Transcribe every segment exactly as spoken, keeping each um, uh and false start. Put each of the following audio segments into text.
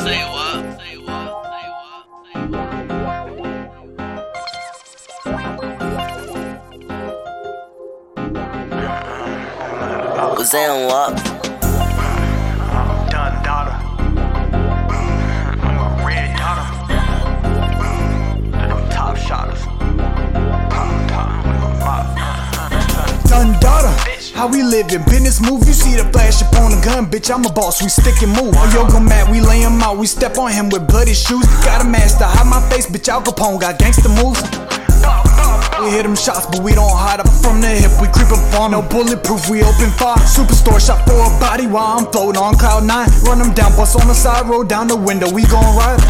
Say what? Say what? Say what? Was saying what? Done daughter. I'm a red daughter. Them top shotters. Done daughter, how we livin'? Business move, you see the flash up on the gun, bitch, I'm a boss, we stick and move. On yoga mat, we lay him out, we step on him with bloody shoes. Got a master, hide my face, bitch, Al Capone, got gangsta moves. We hit them shots, but we don't hide up from the hip, we creep up on no bulletproof, we open fire. Superstore shot for a body while I'm floating on cloud nine. Run them down, bust on the side, roll down the window, we gon' ride.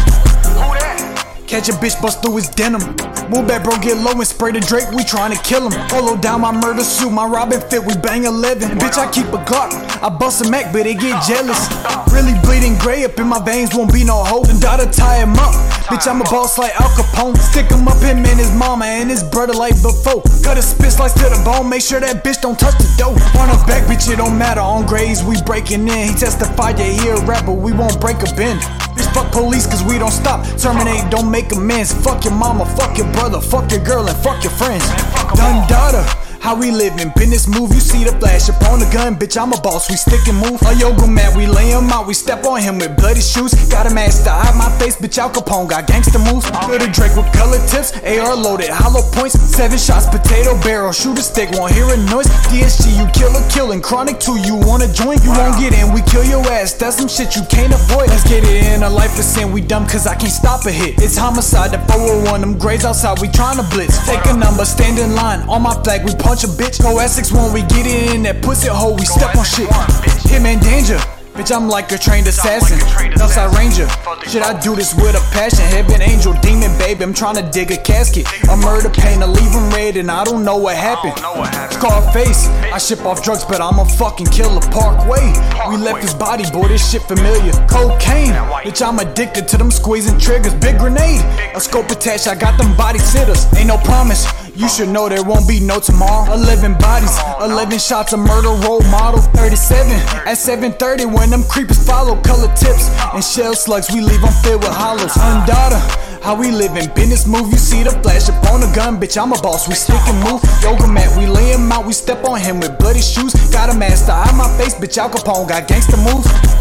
Catch a bitch, bust through his denim. Move back, bro, get low and spray the Drake, we tryna kill him. Polo down my murder suit, my Robin fit, we bang eleven. Bitch, I keep a Glock, I bust a Mac, but they get jealous. Really bleeding gray up in my veins, won't be no hope. And gotta tie him up, bitch, I'm a boss like Al Capone. Stick him up, him and his mama and his brother like before. Cut a spit slice to the bone, make sure that bitch don't touch the dough. On her back, bitch, it don't matter, on grades we breaking in. He testified, yeah, he a rapper, we won't break a bend. Bitch, fuck police, cause we don't stop. Terminate, don't make amends. Fuck your mama, fuck your brother, fuck your girl, and fuck your friends. Done daughter, how we livin'? Business move, you see the flash up on the gun, bitch, I'm a boss, we stick and move. A yoga mat, we lay him out, we step on him with bloody shoes. Got a mask to hide my face, bitch, Al Capone, got gangsta moves. Put a Drake with color tips, A R loaded, hollow points. Seven shots, potato barrel, shoot a stick, won't hear a noise. D S G, you kill a killin', chronic two, you wanna join? You won't get in, we kill your ass, that's some shit you can't avoid. Let's get it in, a life of sin, we dumb cause I can't stop a hit. It's homicide, the four oh one, them graves outside, we tryna blitz. Take a number, stand in line, on my flag, we punch a bitch. Go Essex when we get it in that pussy hole, we step on shit. Hitman danger, bitch, I'm like a trained assassin. Northside Ranger, shit, I do this with a passion. Heaven angel, demon baby, I'm tryna dig a casket. A murder pain, I leave him red and I don't know what happened. Scarface, I ship off drugs but I'm a fucking killer. Parkway, we left his body, boy, this shit familiar. Cocaine, bitch, I'm addicted to them squeezing triggers. Big grenade, a scope attached, I got them body sitters. Ain't no promise, you should know there won't be no tomorrow. Eleven bodies, eleven shots of murder, role model. Thirty-seven at seven thirty when them creepers follow. Color tips and shell slugs, we leave them filled with hollows. Undaughter, how we livin'? Business move, you see the flash up on the gun, bitch, I'm a boss, we stick and move. Yoga mat, we lay him out, we step on him with bloody shoes. Got a mask to hide my face, bitch, Al Capone, got gangsta moves.